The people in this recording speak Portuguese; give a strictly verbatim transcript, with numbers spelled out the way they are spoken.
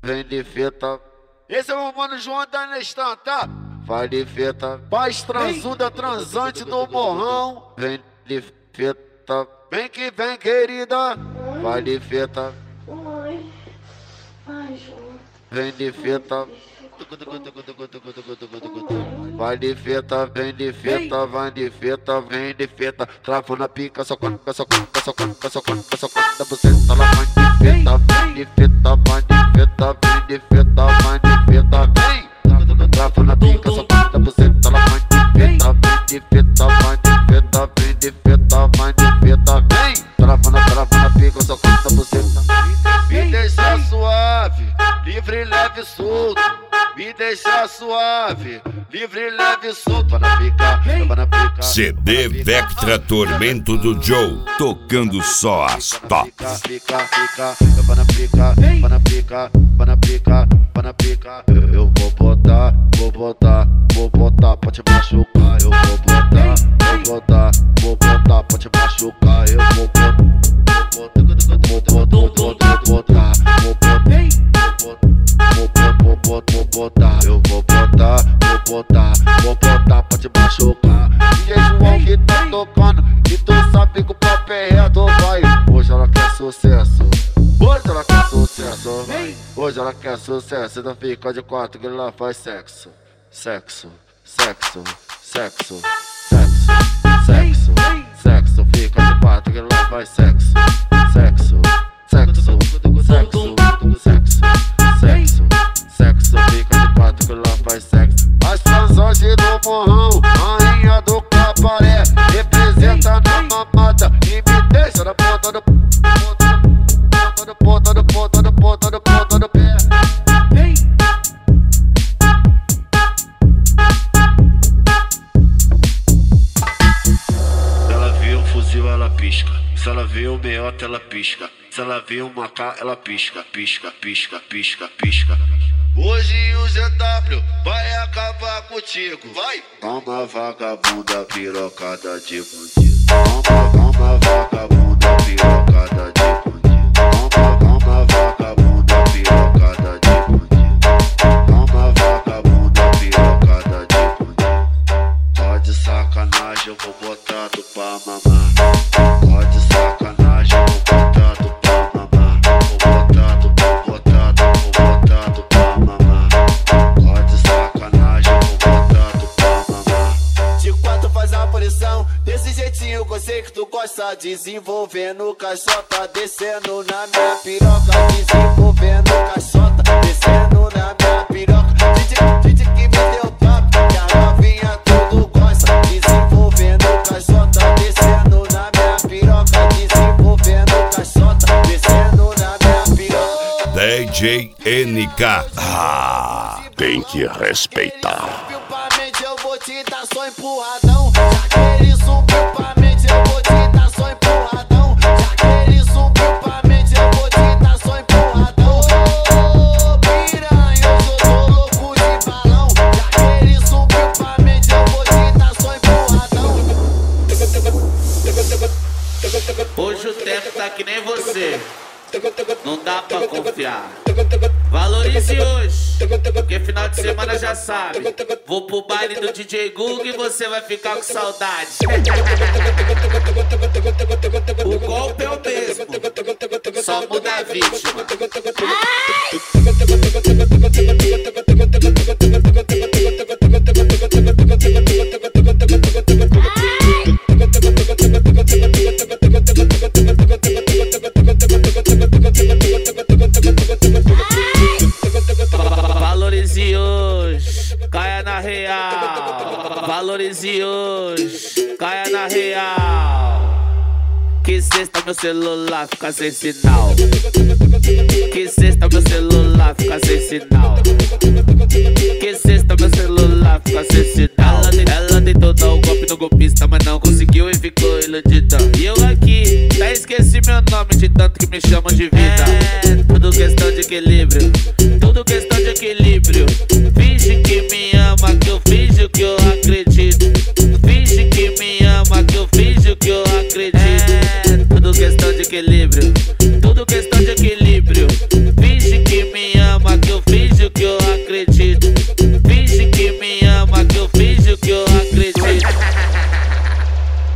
vem de fita. Esse é o mano João da Nestan, tá? Vai de fita. Paz transuda, transante do morrão, vem de fita. Vem que vem, querida, vai de fita. Oi. Ai, João. Vem de fita. Vai de fita, vem de fita, vai de fita, vem de fita. Travo na pica, só conta, só conta, só conta, só conta, só conta. Você tá lá, vai de fita, vem de fita, vai de fita, vem de fita, vai de fita, vem. Travo na pica, só conta, você tá lá, vai de fita, vem de fita, vai de fita, vem de fita, vai de fita, vem. Travo na, travo na pica, só conta, você tá. Me deixa suave, livre, leve, solto. Me deixa suave, livre, leve e solto. Para picar, para picar. C D Vectra Tormento do Joe, tocando só as tops. Pica, pica, para picar, para picar, para picar, para picar. Eu vou botar, vou botar, vou botar, pode machucar. Eu vou botar, vou botar, vou botar, pode machucar. Eu vou botar, vou botar, vou botar, vou botar, vou botar. Vou botar, eu vou botar, vou botar, vou botar pra te machucar. D J João que tá tocando, e tu sabe que o papo é reto, vai. Hoje ela quer sucesso, hoje ela quer sucesso, vai. Hoje ela quer sucesso, então fica de quatro que lá faz sexo. Sexo, sexo, sexo, sexo, sexo, sexo, fica de quatro que lá faz sexo. Sexo, sexo, sexo, sexo, sexo. Sexo, fica de quatro que lá faz sexo. As transões do morrão, rainha do cabaré, representa na mamada e me deixa na ponta do ponta do ponta do ponta do ponta do ponta do pé. Se ela vê um fuzil, ela pisca. Se ela vê um meiota, ela pisca. Se ela vê um macá, ela pisca, pisca, pisca, pisca, pisca. Hoje o Z W vai acabar contigo, vai! Toma vagabunda pirocada de bandido. Toma, toma vagabunda pirocada de bandido. Toma, toma vagabunda pirocada de bandido. Toma vagabunda pirocada de bandido. Pode sacanagem, eu vou botar tu pra mamar. Pode sacanagem, eu vou botar tu pra mamar. Vou botar tu, vou botar tu, vou botar tu pra mamar. Pode sacanagem, eu vou botar tu pra mamar. De quatro faz a pressão, desse jeitinho que eu sei que tu gosta. Desenvolvendo caixota, descendo na minha piroca. Desenvolvendo caixota, descendo na minha piroca. DJ, DJ que me deu top, que a novinha tudo gosta. Desenvolvendo caixota, descendo na minha piroca. Desenvolvendo caixota, descendo na minha piroca. D J N K. Ah, tem que respeitar. Eu vou te dar só empurradão. Já que ele subiu pra mente, eu vou te dar só empurradão. Já que ele subiu pra mente, eu vou te dar só empurradão. Ô, piranha, hoje eu tô louco de balão. Já que ele subiu pra mente, eu vou te dar só empurradão. Hoje o tempo tá que nem você, não dá pra confiar. Valorize hoje, porque final de semana já sabe. Vou pro baile do D J Google e você vai ficar com saudade. O golpe é o mesmo, só muda a vítima. Valorize hoje, caia na real. Valorize hoje, caia na real. Que sexta meu celular fica sem sinal. Que sexta meu celular fica sem sinal. Que sexta meu celular fica sem sinal. Ela, ela tentou dar o golpe no golpista, mas não conseguiu e ficou iludida. E eu aqui, até esqueci meu nome de tanto que me chamam de vida. É tudo questão de equilíbrio.